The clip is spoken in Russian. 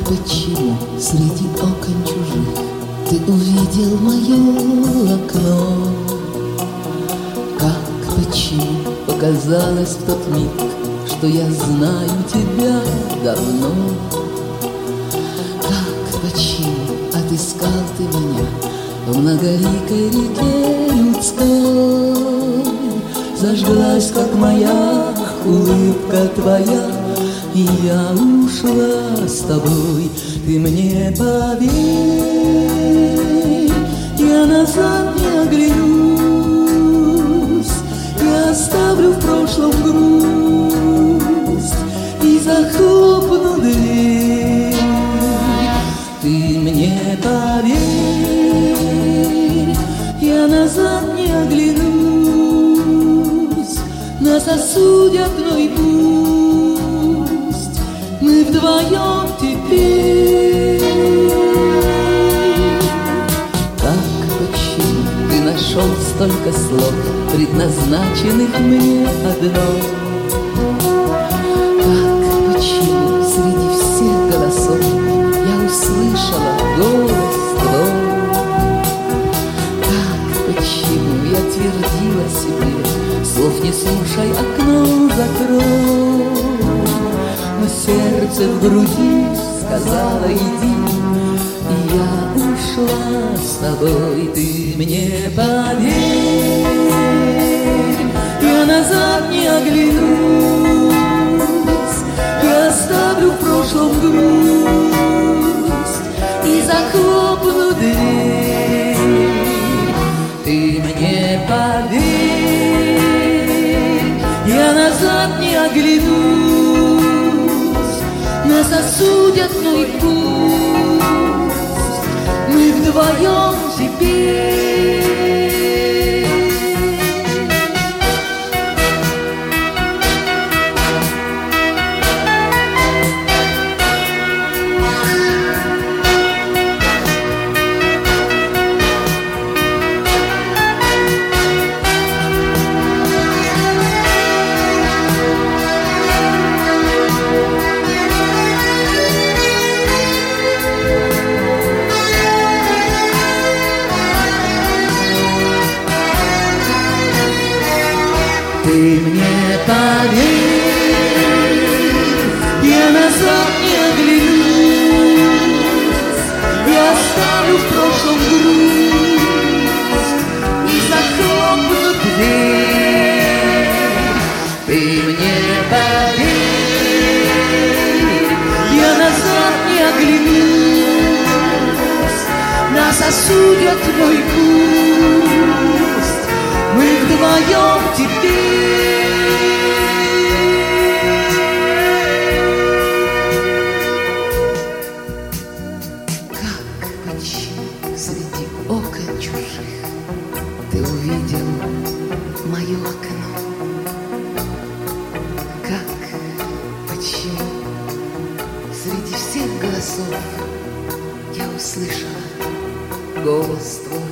почему среди окон чужих ты увидел мое окно? Как почему показалось в тот миг, что я знаю тебя давно? Как почему отыскал ты меня в многоликой реке людской? Зажглась, как моя улыбка твоя, и я ушла с тобой. Ты мне поверь, я назад не оглянусь, я оставлю в прошлом грусть и захлопну дверь. Ты мне поверь, я назад не оглянусь, нас осудят, но и пусть мы вдвоем теперь. Как почему ты нашел столько слов, предназначенных мне одной? Как почему среди всех голосов я услышала голос твой? Как почему я твердила себе, слов не слушай, окно закрой? Но сердце в груди сказала иди, и я ушла с тобой. Ты мне поверь, я назад не оглянусь, я оставлю в прошлом грусть и захлопну дверь. Ты мне поверь, я назад не оглянусь, нас осудят, но и пусть мы вдвоем теперь. Ты мне поверь, я назад не оглянусь, я оставлю в прошлом грусть и захлопну дверь. Ты мне поверь, я назад не оглянусь, нас осудят, но и пусть мы вдвоем теперь. Как почему среди окон чужих ты увидел мое окно? Как почему среди всех голосов я услышала голос твой?